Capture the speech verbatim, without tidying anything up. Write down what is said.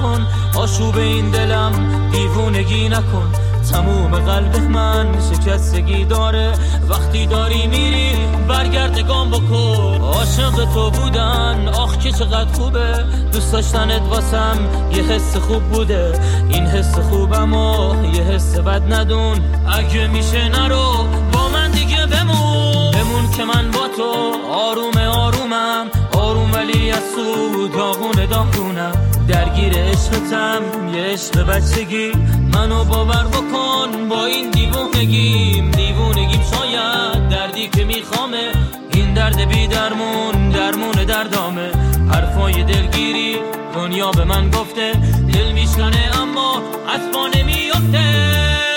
نکن، آشوب این دلم دیوونگی نکن. تموم قلب من شکستگی داره، وقتی داری میری برگرد گام بکن. عاشق تو بودن آخ که چقدر خوبه، دوست داشتنت واسم یه حس خوب بوده. این حس خوبم و یه حس بد ندون، اگه میشه نرو با من دیگه بمون. بمون که من با تو آروم آرومم، آروم ولی از سو داغونه داغونم. درگیر عشقتم یه عشق بچگی، منو باور بکن با این دیوونگیم. دیوونگیم شاید دردی که میخوامه، این درد بی درمون درمون دردامه. حرفای دلگیری دنیا به من گفته، دل میشکنه اما از پا نمیافته.